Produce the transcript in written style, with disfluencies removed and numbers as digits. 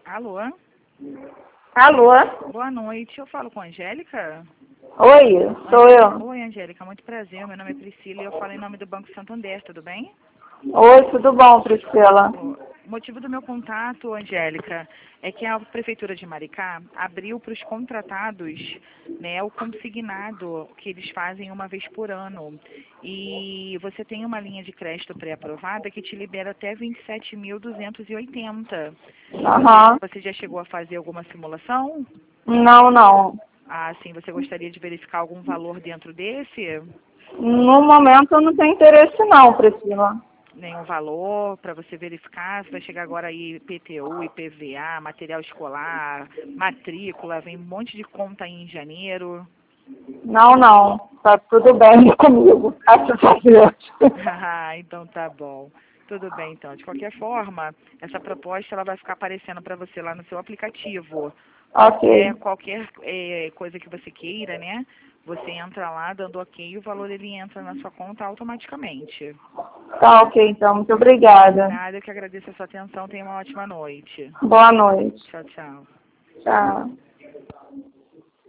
Alô? Alô? Boa noite. Eu falo com a Angélica? Oi, sou eu. Oi, Angélica. Muito prazer. Meu nome é Priscila e eu falo em nome do Banco Santander. Tudo bem? Oi, tudo bom, Priscila? O motivo do meu contato, Angélica, é que a Prefeitura de Maricá abriu para os contratados, né, o consignado que eles fazem uma vez por ano. E você tem uma linha de crédito pré-aprovada que te libera até 27.280. Aham. Você já chegou a fazer alguma simulação? Não, não. Ah, sim. Você gostaria de verificar algum valor dentro desse? No momento eu não tenho interesse não, Priscila. Nenhum valor para você verificar? Você vai chegar agora aí IPTU, IPVA, material escolar, matrícula, vem um monte de conta aí em janeiro. Não, não. Tá tudo bem comigo, graças a Deus. Ah, então tá bom. Tudo bem, então. De qualquer forma, essa proposta ela vai ficar aparecendo para você lá no seu aplicativo. Ok. Qualquer coisa que você queira, né? Você entra lá dando ok e o valor ele entra na sua conta automaticamente. Tá ok, então. Muito obrigada. Nada, eu que agradeço a sua atenção. Tenha uma ótima noite. Boa noite. Tchau, tchau. Tchau.